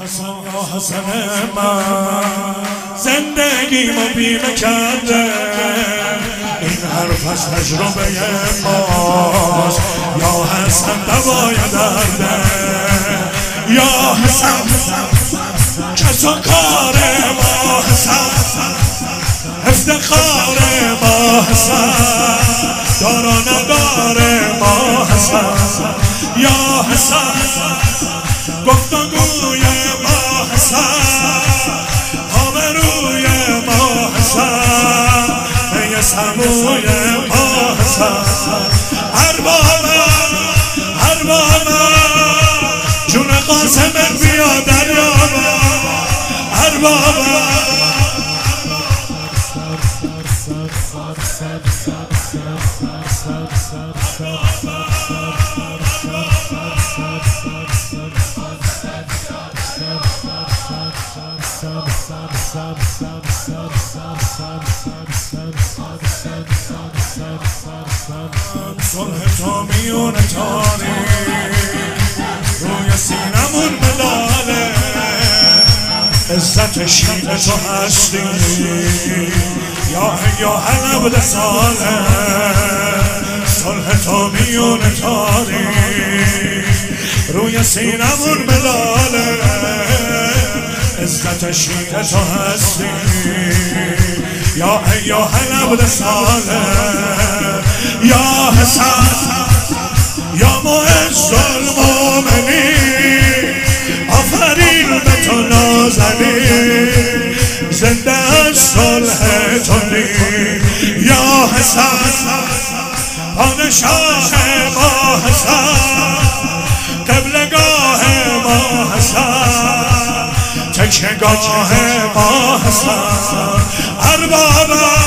حسن من زندگیمو بیمه کرده، این حرف از تجربه ماست. یا حسن دوای درده، یا حسن کس و کار ما حسن، افتخار ما حسن، دار و ندار ما حسن. یا حسن گفتگوی ما حسن، آبروی ما حسن، می سموی ما حسن. اربابم جون قاسم بیا دریابم، اربابم صلح تو میون تاریک روی سینمون ملاله، عزت شیل تو هستی یا حلب ساله. صلح تو میون تاریک روی سینمون ملاله، عزت شیل تو هستی یا حلب ساله. یا حسن یا معز المؤمنین، آفرین به تو نازنین، زنده از صلح تویی. یا حسن پادشاه ما حسن، قبلگاه ما حسن، تکیهگاه ما حسن.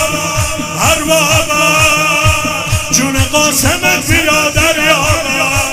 اربابم جون قاسمت بیا دریابم،